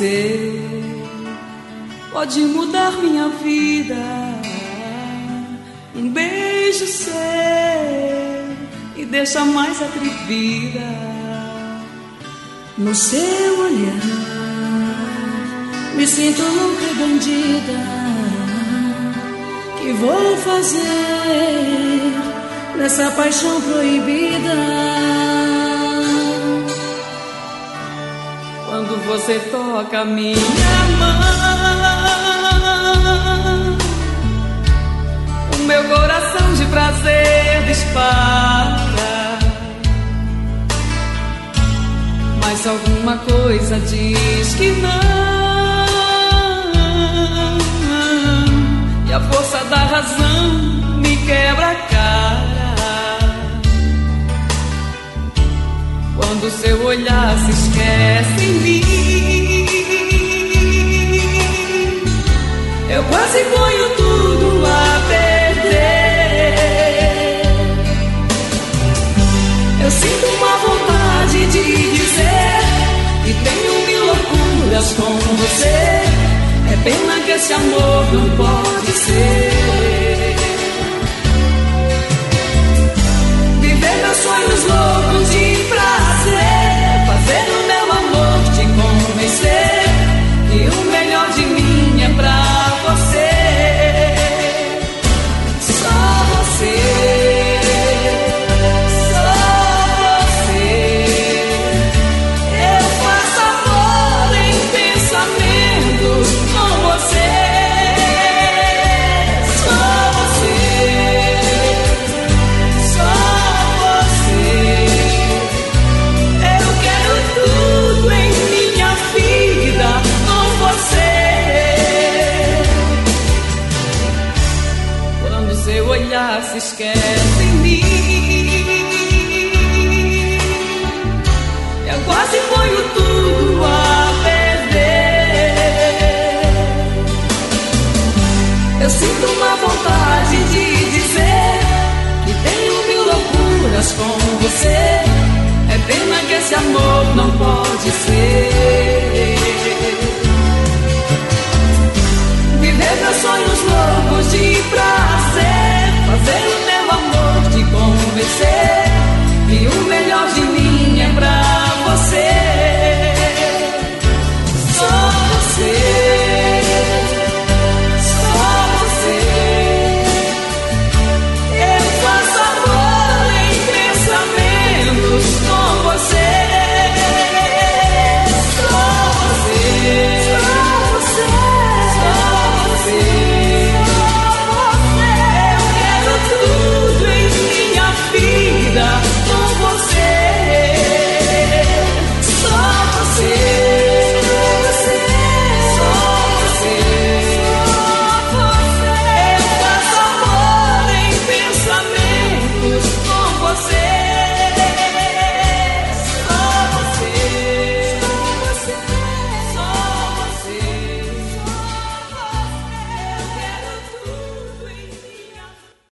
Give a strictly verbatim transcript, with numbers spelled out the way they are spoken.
você pode mudar minha vida. Um beijo seu me deixa mais atrevida. No seu olhar me sinto louca e bandida. Que vou fazer nessa paixão proibida? Quando você toca minha mão, o meu coração de prazer dispara. Mas alguma coisa diz que não, e a força da razão me quebra a cara. Quando seu olhar se esquece em mim, eu quase ponho tudo a perder. Eu sinto uma vontade de dizer que tenho mil loucuras com você. É pena que esse amor não pode ser. Viver meus sonhos loucos de prazer, fazer o meu amor te convencer que o melhor de mim é pra você. Só você, só você. Eu faço amor em pensamentos com você. Só você, só você. Eu quero tudo em minha vida com você. Quando seu olhar se esquece em mim, eu quase ponho tudo a perder. Eu sinto uma vontade de dizer que tenho mil loucuras com você. É pena que esse amor não pode ser. Viver meus sonhos loucos de prazer, fazer o